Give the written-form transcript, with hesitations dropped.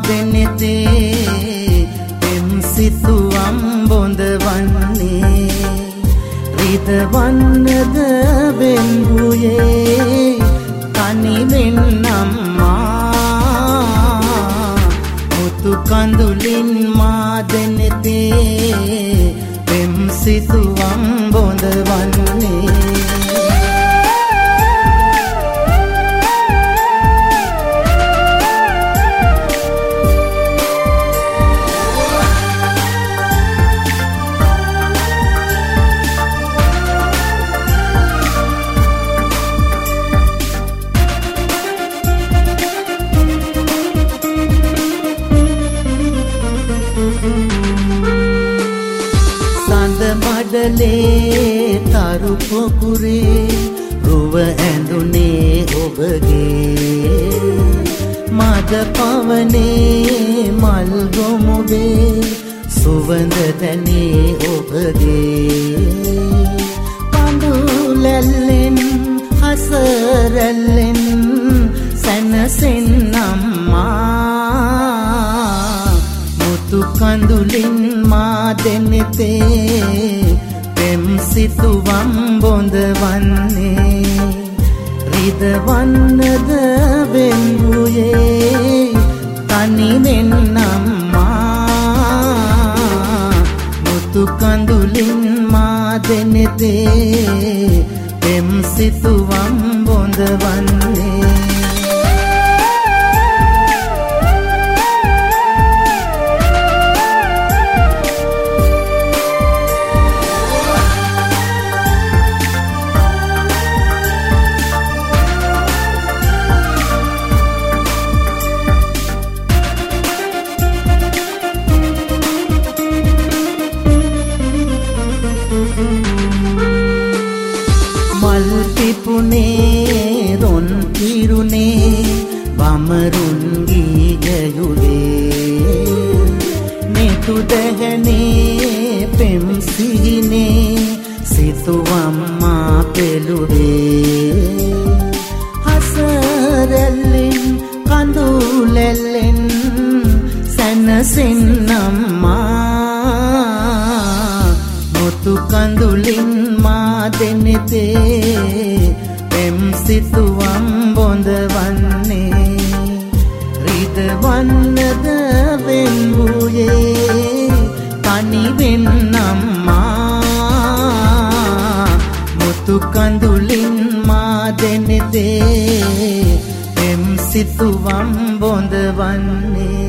දෙනෙතේ පෙම් සිතුවම් බොඳවන්නේ රිදවන්නද වෙන්වුයේ තනිවෙන් අම්මා මුතු කඳුලින් මා දෙනෙතේ පෙම් සිතුවම් බොඳවන්නේ මඩලේ තරු පොකුරේ රුව ඇඳුනේ ඔබගේ මද පවනේ මල් ගොමුවේ සුවඳ දැනේ ඔබගේ පඳුලැල්ලෙන් හසරැල්ලෙන් සැනසෙන් අම්මා මුතු කඳුලින් මා දෙනෙතේ පෙම් සිතුවම් බොඳවන්නේ රිදවන්නද වෙන්වුයේ තනිවෙන් අම්මා මුතු කඳුලින් මා දෙනෙතේ පෙම් සිතුවම් බොඳවන්නේ මල් පිපුනේ රොන් පිරුනේ බමරුන් ගී ගැයුලේ නිතු දැහනේ පෙම් සිහිනේ සිතුවම් මා පෙළුවේ හසරැල්ලෙන් කඳුලැල්ලෙන් සැනසෙන් අම්මා මුතු කඳුලින් මා දෙනෙතේ පෙම් සිතුවම් බොඳවන්නේ රිදවන්නද වෙන්වුයේ තනිවෙන් අම්මා මුතු කඳුලින් මා දෙනෙතේ පෙම් සිතුවම් බොඳවන්නේ